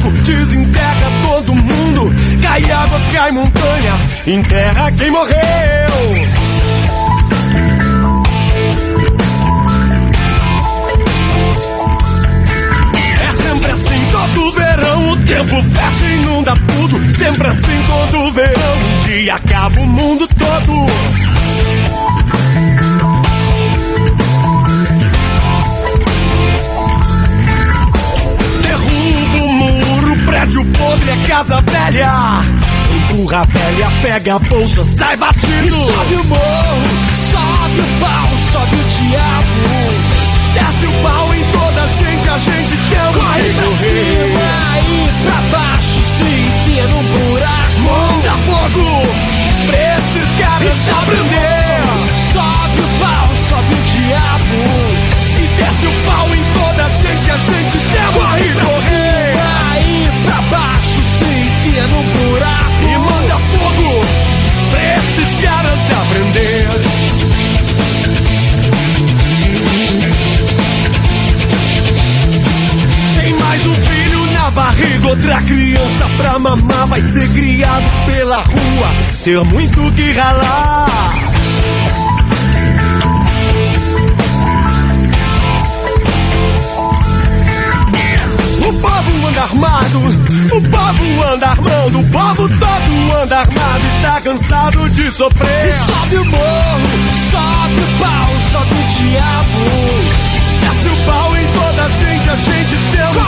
fogo, desenterra todo mundo. Cai água, cai montanha, enterra quem morreu. Sempre assim todo verão, o tempo fecha e inunda tudo. Sempre assim todo verão, um dia acaba o mundo todo. Derruba o muro, prédio podre, é casa velha. Empurra a velha, pega a bolsa, sai batido. E sobe o morro, sobe o pau, sobe o diabo. Desce o pau em toda a gente quer um corre pra cima e pra baixo, se enfia num buraco. Manda fogo pra esses caras se aprender. Sobe o pau, sobe o diabo. E desce o pau em toda a gente quer corre pra cima e pra baixo, se enfia num buraco. E manda fogo pra esses caras se aprender. Mais um filho na barriga, outra criança pra mamar. Vai ser criado pela rua, ter muito que ralar. O povo anda armado, o povo anda armando. O povo todo anda armado, está cansado de sofrer. E sobe o morro, sobe o pau, sobe o diabo. Desce o pau em toda a gente tem um